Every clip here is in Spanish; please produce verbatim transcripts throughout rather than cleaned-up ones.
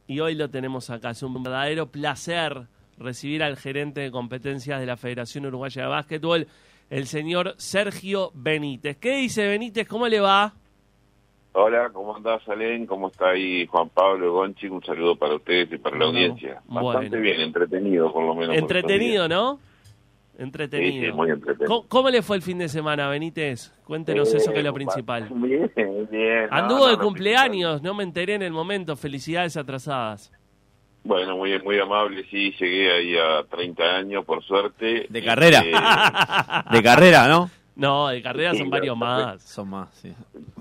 y hoy lo tenemos acá. Es un verdadero placer recibir al gerente de competencias de la Federación Uruguaya de Básquetbol, el señor Sergio Benítez. ¿Qué dice Benítez? ¿Cómo le va? Hola, ¿cómo andás, Alén? ¿Cómo está ahí Juan Pablo, Gonchi? Un saludo para ustedes y para la audiencia. Bastante bueno. bien, entretenido por lo menos. Entretenido, ¿no? Entretenido. Sí, sí, muy entretenido. ¿Cómo, ¿Cómo le fue el fin de semana, Benítez? Cuéntenos eh, eso, que es lo principal. Bien, bien. Anduvo no, de no, cumpleaños, no me enteré en el momento. Felicidades atrasadas. Bueno, muy muy amable, sí, llegué ahí a treinta años, por suerte. De carrera. Eh... de carrera, ¿no? No, de carrera sí, son varios más. Son más, sí.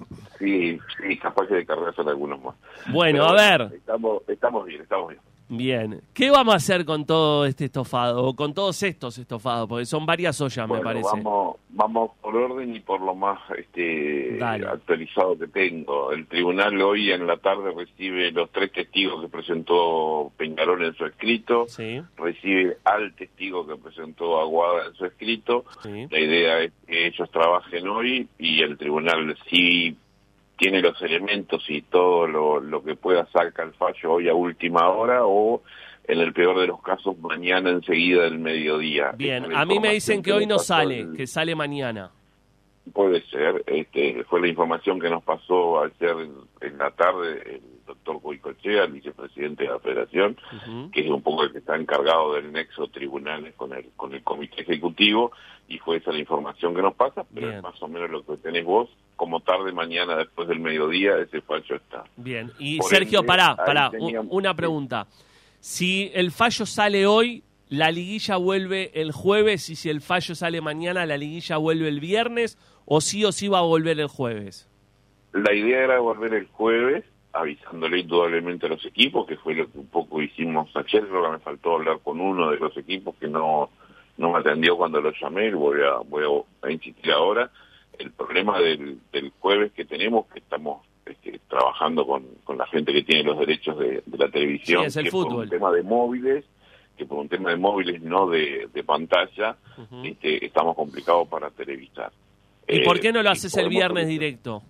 Sí, sí, capaz que de carrera son algunos más. Bueno, Pero, a ver. Estamos, estamos bien, estamos bien. Bien. ¿Qué vamos a hacer con todo este estofado? O con todos estos estofados, porque son varias ollas, bueno, me parece. Vamos, vamos por orden y por lo más este actualizado que tengo. El tribunal hoy en la tarde recibe los tres testigos que presentó Peñarol en su escrito, sí. Recibe al testigo que presentó Aguada en su escrito. Sí. La idea es que ellos trabajen hoy y el tribunal sí tiene los elementos y todo lo, lo que pueda sacar el fallo hoy a última hora o, en el peor de los casos, mañana enseguida del mediodía. Bien, a mí me dicen que, que hoy no sale, el... que sale mañana. Puede ser, este, fue la información que nos pasó ayer en, en la tarde el doctor Goicoechea, el vicepresidente de la Federación, uh-huh. que es un poco el que está encargado del nexo tribunales con el con el comité ejecutivo, y fue esa la información que nos pasa, pero Bien. Es más o menos lo que tenés vos, como tarde mañana después del mediodía, ese fallo está. Bien, y Por Sergio, ende, pará, pará, teníamos... una pregunta. Si el fallo sale hoy, la liguilla vuelve el jueves, y si el fallo sale mañana, la liguilla vuelve el viernes, o sí o sí va a volver el jueves. La idea era volver el jueves, avisándole indudablemente a los equipos, que fue lo que un poco hicimos ayer. Creo que me faltó hablar con uno de los equipos que no no me atendió cuando lo llamé, voy a voy a insistir ahora. El problema del, del jueves que tenemos, que estamos este, trabajando con, con la gente que tiene los derechos de, de la televisión, sí, es el que fútbol. por un tema de móviles, que por un tema de móviles, no de, de pantalla, uh-huh. este, estamos complicados para televisar. ¿Y eh, por qué no lo haces el viernes televisar. directo?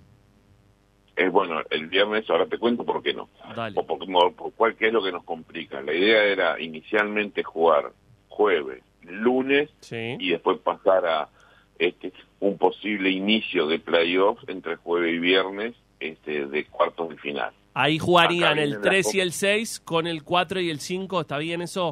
Eh, bueno, el viernes, ahora te cuento por qué no. Dale. O por, por, por cuál que es lo que nos complica. La idea era inicialmente jugar jueves, lunes, sí. y después pasar a este un posible inicio de playoffs entre jueves y viernes este de cuartos de final. Ahí jugarían el tres y el seis con el cuatro y el cinco, ¿está bien eso?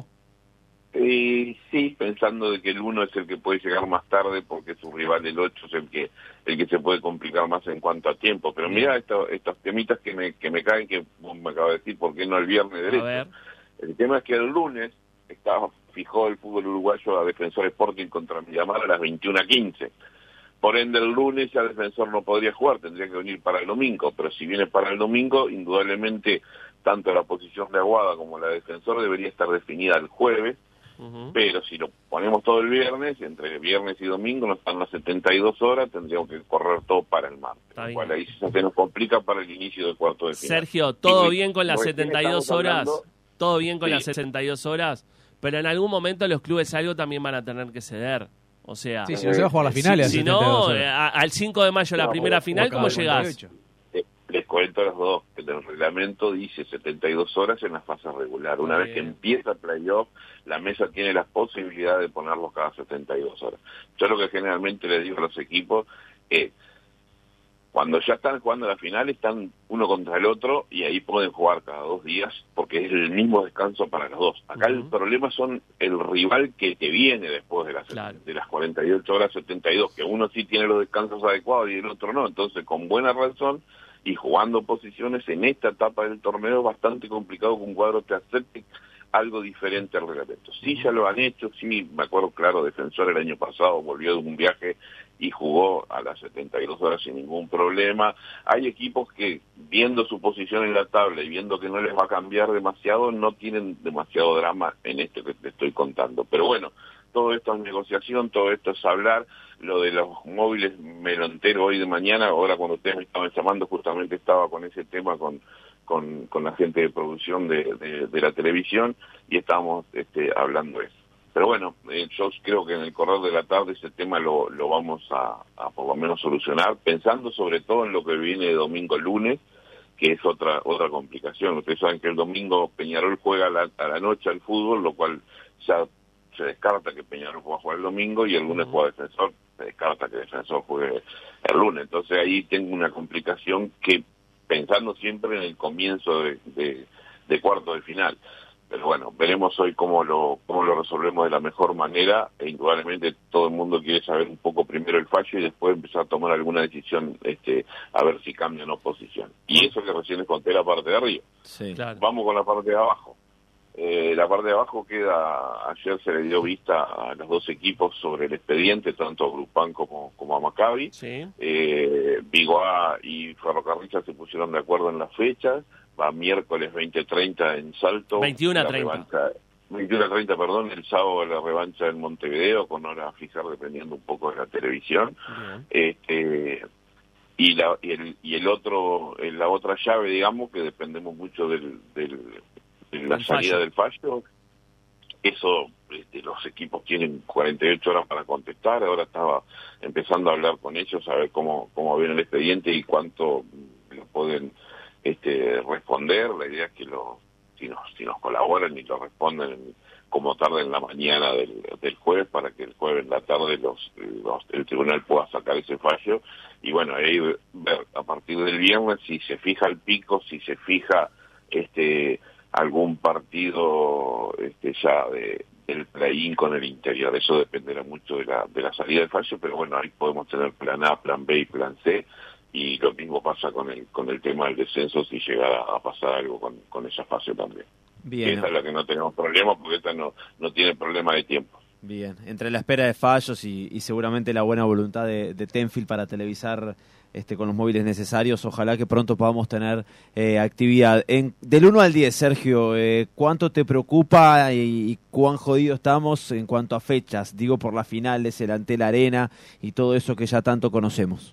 Eh, sí, pensando de que el uno es el que puede llegar más tarde porque su rival el ocho es el que el que se puede complicar más en cuanto a tiempo. Pero mira esto, estos temitas que me que me caen, que vos me acabas de decir, ¿por qué no el viernes derecho? El tema es que el lunes estaba fijó el fútbol uruguayo a Defensor Sporting contra Miramar a las veintiuna quince. Por ende, el lunes ya Defensor no podría jugar, tendría que venir para el domingo. Pero si viene para el domingo, indudablemente, tanto la posición de Aguada como la de Defensor debería estar definida el jueves. Uh-huh. Pero si lo ponemos todo el viernes, entre viernes y domingo, nos están las setenta y dos horas, tendríamos que correr todo para el martes. Lo cual ahí se nos complica para el inicio del cuarto de final. Sergio, ¿todo bien con las setenta y dos horas? Hablando... ¿Todo bien con sí. las setenta y dos horas? Pero en algún momento los clubes algo también van a tener que ceder. O sea, sí, si no se va a jugar la final. Si, si no, eh, al cinco de mayo, no, la primera final, ¿cómo llegás? Les, les cuento a los dos que el reglamento dice setenta y dos horas en la fase regular. Una vez que empieza el playoff, la mesa tiene la posibilidad de ponerlos cada setenta y dos horas. Yo lo que generalmente les digo a los equipos es, cuando ya están jugando la final, están uno contra el otro y ahí pueden jugar cada dos días porque es el mismo descanso para los dos. Acá uh-huh. el problema son el rival que te viene después de las, claro. de las cuarenta y ocho horas, setenta y dos, que uno sí tiene los descansos adecuados y el otro no. Entonces, con buena razón y jugando posiciones en esta etapa del torneo, es bastante complicado que un cuadro te acepte algo diferente al reglamento. Sí, ya lo han hecho, sí, me acuerdo claro, Defensor el año pasado volvió de un viaje y jugó a las setenta y dos horas sin ningún problema. Hay equipos que, viendo su posición en la tabla y viendo que no les va a cambiar demasiado, no tienen demasiado drama en esto que te estoy contando. Pero bueno, todo esto es negociación, todo esto es hablar. Lo de los móviles me lo entero hoy de mañana. Ahora cuando ustedes me estaban llamando justamente estaba con ese tema con con, con la gente de producción de, de, de la televisión y estábamos este, hablando de eso. Pero bueno, eh, yo creo que en el correr de la tarde ese tema lo, lo vamos a, a por lo menos solucionar, pensando sobre todo en lo que viene de domingo lunes, que es otra otra complicación. Ustedes saben que el domingo Peñarol juega a la, a la noche al fútbol, lo cual ya se descarta que Peñarol pueda jugar el domingo, y el lunes juega Defensor, se descarta que Defensor juegue el lunes. Entonces ahí tengo una complicación que, pensando siempre en el comienzo de, de, de cuarto de final. Pero bueno, veremos hoy cómo lo cómo lo resolvemos de la mejor manera, e indudablemente todo el mundo quiere saber un poco primero el fallo y después empezar a tomar alguna decisión, este a ver si cambia o no posición. Y eso que recién les conté la parte de arriba. Sí. Claro. Vamos con la parte de abajo. Eh, la parte de abajo queda, ayer se le dio vista a los dos equipos sobre el expediente, tanto a Grupán como, como a Maccabi. Sí. Eh, Vigoá y Ferrocarril se pusieron de acuerdo en las fechas. Va miércoles veinte treinta en Salto. veintiuno a treinta. veintiuno a treinta, perdón, el sábado la revancha en Montevideo, con hora a fijar dependiendo un poco de la televisión. Este, y la y el, y el otro, la otra llave, digamos, que dependemos mucho del, del de la el salida fallo. del fallo, eso este, los equipos tienen cuarenta y ocho horas para contestar. Ahora estaba empezando a hablar con ellos a ver cómo, cómo viene el expediente y cuánto lo pueden este, responder. La idea es que lo, si nos, si nos colaboran y lo responden como tarde en la mañana del, del jueves, para que el jueves en la tarde los, los el tribunal pueda sacar ese fallo. Y bueno, ahí ver a partir del viernes si se fija el pico, si se fija este algún partido este ya de del play-in con el Interior. Eso dependerá mucho de la de la salida del fallo, pero bueno, ahí podemos tener plan A, plan B y plan C, y lo mismo pasa con el con el tema del descenso si llegara a pasar algo con, con esa fase también. Bien. Esa es la que no tenemos problema, porque esta no no tiene problema de tiempo. Bien, entre la espera de fallos y, y seguramente la buena voluntad de, de Tenfield para televisar este, con los móviles necesarios, ojalá que pronto podamos tener eh, actividad. En, del uno al diez, Sergio, eh, ¿cuánto te preocupa y, y cuán jodido estamos en cuanto a fechas? Digo, por las finales, el Antel Arena y todo eso que ya tanto conocemos.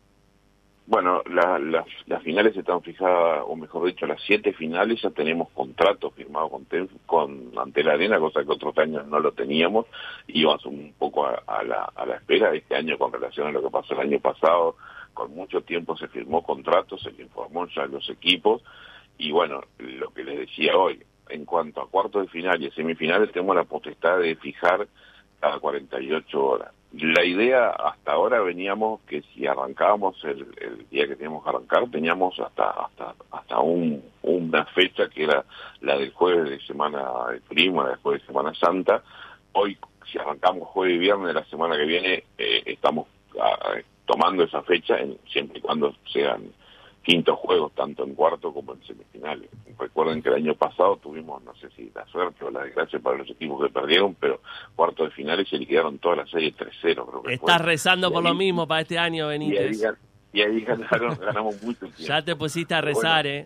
Bueno, la, la, las finales están fijadas, o mejor dicho, las siete finales ya tenemos contratos firmados con Tenf, con Antel Arena, cosa que otros años no lo teníamos, y íbamos un poco a, a, la, a la espera. Este año, con relación a lo que pasó el año pasado, con mucho tiempo se firmó contratos, se le informó ya a los equipos, y bueno, lo que les decía hoy, en cuanto a cuartos de final y semifinales, tenemos la potestad de fijar cada cuarenta y ocho horas. La idea, hasta ahora veníamos que si arrancábamos el, el día que teníamos que arrancar, teníamos hasta hasta hasta un, una fecha que era la del jueves de Semana de Turismo, la del jueves de Semana Santa. Hoy, si arrancamos jueves y viernes de la semana que viene, eh, estamos a, tomando esa fecha, en, siempre y cuando sean quintos juegos, tanto en cuarto como en semifinales. Recuerden que el año pasado tuvimos, no sé si la suerte o la desgracia para los equipos que perdieron, pero cuartos de finales se liquidaron toda la serie tres cero. Creo que Estás fue. rezando Y por ahí, lo mismo para este año, Benítez. Y ahí, y ahí ganaron, ganamos mucho tiempo. Ya te pusiste a rezar, bueno, ¿eh?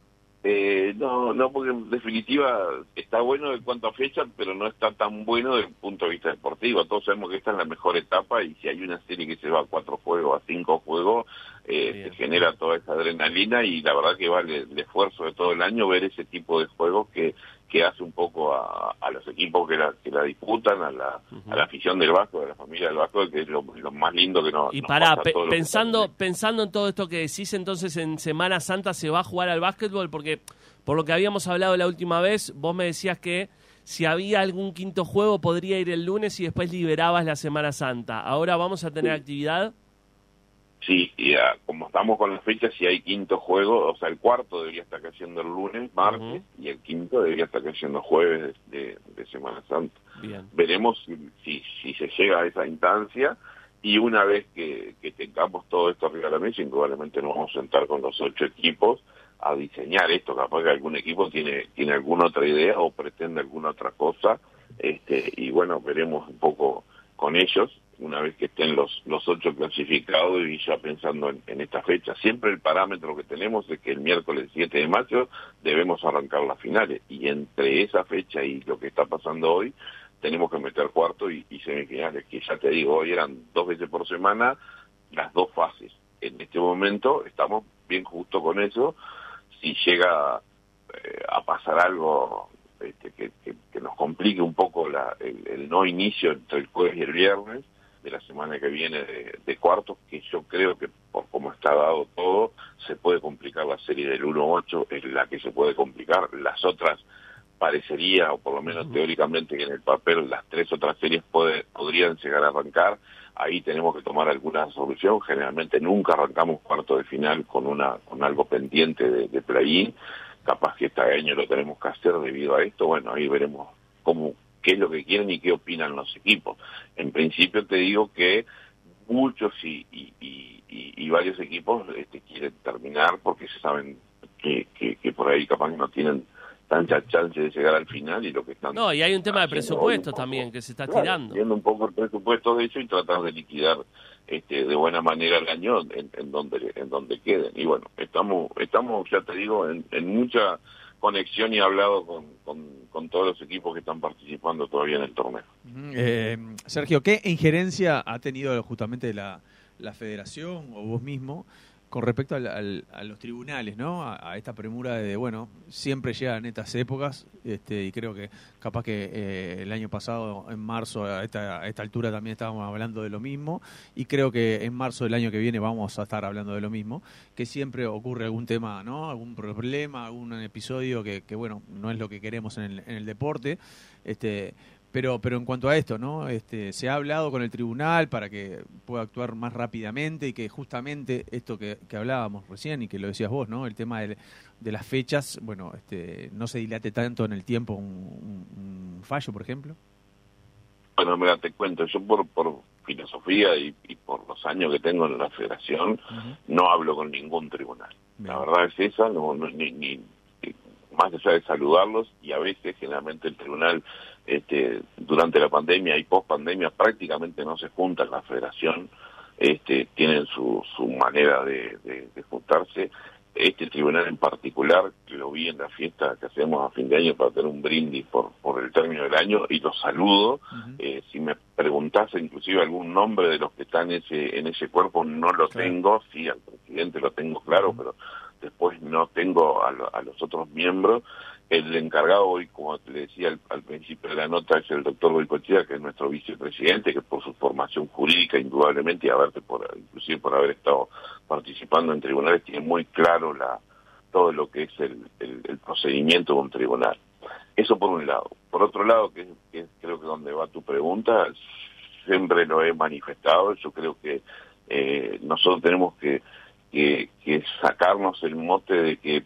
Eh, no, no, porque en definitiva está bueno en cuanto a fecha, pero no está tan bueno desde el punto de vista deportivo. Todos sabemos que esta es la mejor etapa, y si hay una serie que se va a cuatro juegos, a cinco juegos, eh, se genera toda esa adrenalina, y la verdad que vale el esfuerzo de todo el año ver ese tipo de juegos que que hace un poco a, a los equipos que la, que la disputan, a la, uh-huh. a la afición del Vasco, a la familia del Vasco, que es lo, lo más lindo que nos, y nos pará, pasa pe- todo pensando que pensando en todo esto que decís, entonces en Semana Santa se va a jugar al básquetbol, porque por lo que habíamos hablado la última vez, vos me decías que si había algún quinto juego podría ir el lunes y después liberabas la Semana Santa. ¿Ahora vamos a tener sí. actividad? Sí, y uh, como estamos con las fechas, si hay quinto juego, o sea, el cuarto debería estar cayendo el lunes, martes, uh-huh. y el quinto debería estar cayendo jueves de, de, de Semana Santa. Bien. Veremos si, si, si se llega a esa instancia, y una vez que, que tengamos todo esto arriba de la mesa, indudablemente nos vamos a sentar con los ocho equipos a diseñar esto. Capaz que algún equipo tiene tiene alguna otra idea o pretende alguna otra cosa, este y bueno, veremos un poco con ellos una vez que estén los los ocho clasificados y ya pensando en, en esta fecha. Siempre el parámetro que tenemos es que el miércoles siete de mayo debemos arrancar las finales, y entre esa fecha y lo que está pasando hoy tenemos que meter cuarto y, y semifinales, que ya te digo, hoy eran dos veces por semana las dos fases. En este momento estamos bien justo con eso. Si llega eh, a pasar algo este, que, que, que nos complique un poco la, el, el no inicio entre el jueves y el viernes de la semana que viene de, de cuartos, que yo creo que por como está dado todo, se puede complicar la serie del uno ocho, es la que se puede complicar. Las otras parecería, o por lo menos uh-huh. teóricamente, que en el papel las tres otras series puede, podrían llegar a arrancar. Ahí tenemos que tomar alguna solución. Generalmente nunca arrancamos cuarto de final con una con algo pendiente de, de play-in. Capaz que este año lo tenemos que hacer debido a esto. Bueno, ahí veremos cómo, qué es lo que quieren y qué opinan los equipos. En principio te digo que muchos y, y, y, y varios equipos este, quieren terminar porque se saben que, que, que por ahí capaz no tienen tanta chance de llegar al final y lo que están... No, y hay un tema de presupuesto también que se está claro, tirando. Viendo un poco el presupuesto de eso y tratar de liquidar este, de buena manera el año en, en donde en donde queden. Y bueno, estamos, estamos ya te digo, en, en mucha conexión y hablado con, con, con todos los equipos que están participando todavía en el torneo. Eh, Sergio, ¿qué injerencia ha tenido justamente la, la federación o vos mismo con respecto al, al, a los tribunales, ¿no? A, a esta premura de, bueno, siempre llegan estas épocas, este, y creo que capaz que eh, el año pasado, en marzo, a esta, a esta altura también estábamos hablando de lo mismo, y creo que en marzo del año que viene vamos a estar hablando de lo mismo, que siempre ocurre algún tema, ¿no? Algún problema, algún episodio que, que bueno, no es lo que queremos en el, en el deporte, este... Pero pero en cuanto a esto, ¿no? Este, se ha hablado con el tribunal para que pueda actuar más rápidamente y que justamente esto que, que hablábamos recién y que lo decías vos, ¿no? El tema de, de las fechas, bueno, este, no se dilate tanto en el tiempo un, un, un fallo, por ejemplo. Bueno, mira, te cuento, yo por, por filosofía y, y por los años que tengo en la federación, uh-huh. no hablo con ningún tribunal. Bien. La verdad es esa, no, no ni, ni más allá de saludarlos, y a veces generalmente el tribunal este, durante la pandemia y post pandemia prácticamente no se junta en la federación, este, tienen su, su manera de, de, de juntarse. Este tribunal en particular, que lo vi en la fiesta que hacemos a fin de año para tener un brindis por, por el término del año, y los saludo. Uh-huh. eh, si me preguntase inclusive algún nombre de los que están en ese, en ese cuerpo, no lo claro. tengo, sí, al presidente lo tengo claro, uh-huh. pero después no tengo a, lo, a los otros miembros. El encargado hoy, como te decía al, al principio de la nota, es el doctor Goicoechea, que es nuestro vicepresidente, que por su formación jurídica, indudablemente, y haber, por, inclusive por haber estado participando en tribunales, tiene muy claro la todo lo que es el, el, el procedimiento de un tribunal. Eso por un lado. Por otro lado, que, que creo que donde va tu pregunta, siempre lo he manifestado, yo creo que eh, nosotros tenemos que Que, que sacarnos el mote de que,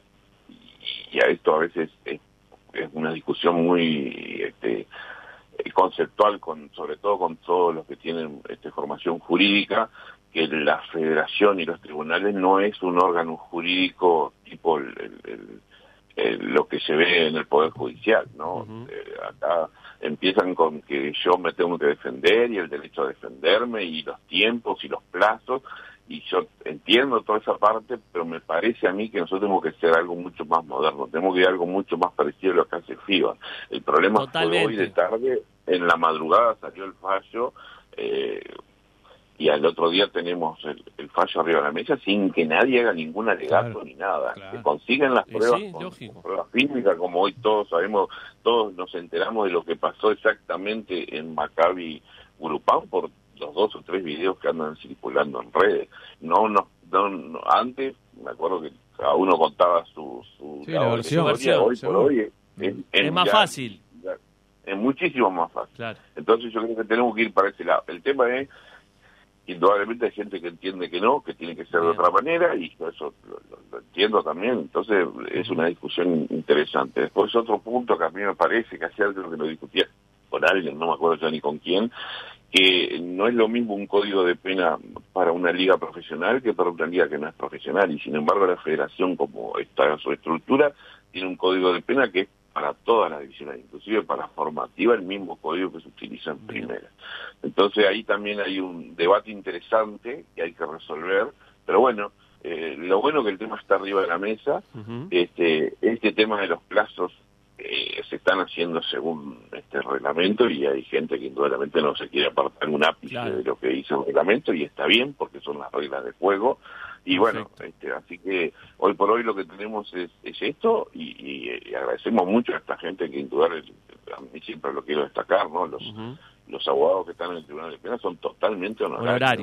y a esto a veces es, es una discusión muy este, conceptual, con sobre todo con todos los que tienen este, formación jurídica, que la federación y los tribunales no es un órgano jurídico tipo el, el, el, el, lo que se ve en el Poder Judicial, ¿no? Uh-huh. Eh, acá empiezan con que yo me tengo que defender y el derecho a defenderme y los tiempos y los plazos. Y yo entiendo toda esa parte, pero me parece a mí que nosotros tenemos que ser algo mucho más moderno, tenemos que ir a algo mucho más parecido a lo que hace FIBA. El problema Totalmente. fue hoy de tarde, en la madrugada salió el fallo, eh, y al otro día tenemos el, el fallo arriba de la mesa sin que nadie haga ningún alegato claro, ni nada. Claro. Se consiguen las pruebas, sí, con, con pruebas físicas, como hoy todos sabemos, todos nos enteramos de lo que pasó exactamente en Maccabi Urupán por los dos o tres videos que andan circulando en redes. No, no, no, no antes me acuerdo que cada uno contaba su su, sí, la versión, versión hoy seguro. Por hoy es, es, es más ya, fácil ya, es muchísimo más fácil. Claro. Entonces yo creo que tenemos que ir para ese lado. El tema es, indudablemente hay gente que entiende que no, que tiene que ser Bien. de otra manera, y eso lo, lo, lo entiendo también. Entonces es una discusión interesante. Después otro punto que a mí me parece que ayer creo que lo discutía con alguien, no me acuerdo ya ni con quién, que no es lo mismo un código de pena para una liga profesional que para una liga que no es profesional, y sin embargo la federación, como está su estructura, tiene un código de pena que es para todas las divisiones, inclusive para formativa, el mismo código que se utiliza en primera. Entonces ahí también hay un debate interesante que hay que resolver, pero bueno, eh, lo bueno que el tema está arriba de la mesa. Uh-huh. este este tema de los plazos Eh, se están haciendo según este reglamento, y hay gente que indudablemente no se quiere apartar un ápice claro. de lo que dice el reglamento, y está bien porque son las reglas de juego. Y bueno, este, así que hoy por hoy lo que tenemos es, es esto, y, y, y agradecemos mucho a esta gente que indudablemente, a mí siempre lo quiero destacar, ¿no? Los, uh-huh. los abogados que están en el Tribunal de Pena son totalmente honorarios. honorarios.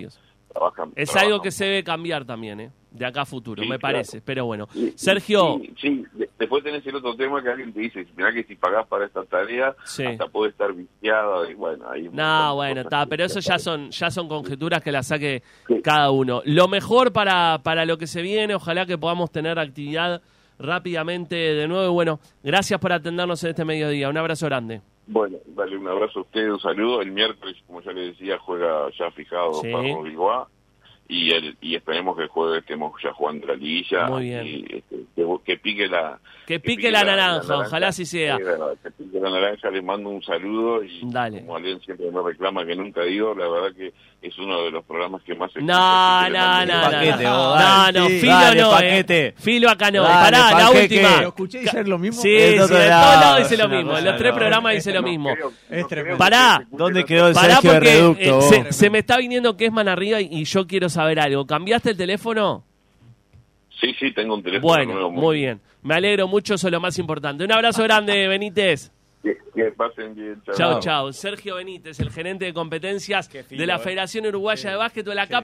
trabajan. Es trabajan. algo que se debe cambiar también, ¿eh? De acá a futuro, Sí, me claro. parece. Pero bueno, Sí, Sergio... Sí, sí. De- después tenés el otro tema que alguien te dice, mirá que si pagás para esta tarea, Sí. hasta puede estar viciado, y bueno, ahí... un montón No, de bueno, cosas está, que pero eso ya saber. son ya son conjeturas que las saque Sí. cada uno. Lo mejor para, para lo que se viene, ojalá que podamos tener actividad rápidamente de nuevo. Y bueno, gracias por atendernos en este mediodía. Un abrazo grande. Bueno, dale un abrazo a ustedes, un saludo. El miércoles, como ya les decía, juega ya fijado Sí. Ferro Bilbao. Y, el, y esperemos que el jueves estemos ya jugando la liguilla. Muy bien. Y, este, que, que pique la... Que pique la naranja, ojalá así sea. Sí, verdad, que pique la naranja, les mando un saludo. Y Dale. como Alén siempre me reclama que nunca digo, la verdad que es uno de los programas que más... No, no, no, no. Paquete, No, vos, no, dale, no, sí. Filo Dale, no, paquete. eh. Filo acá no. Dale, Pará, la panqueque. última. ¿Lo escuché dicer lo mismo? Sí, En sí, otro en lado, todos lados dice lo no, mismo. no, En los no, tres no, programas no, dice lo no mismo. creo- Es no tremendo. creo Pará. que se ¿Dónde escuche quedó el Pará Sergio de porque Reducto? eh, vos? se, se me está viniendo que es man arriba y, y yo quiero saber algo. ¿Cambiaste el teléfono? Sí, sí, tengo un teléfono Bueno, nuevo. muy bien. Me alegro mucho, eso es lo más importante. Un abrazo grande, Benítez. Que, que pasen bien. Chau, chau. Sergio Benítez, el gerente de competencias Qué fino, de la eh. Federación Uruguaya de Básquetbol. Acá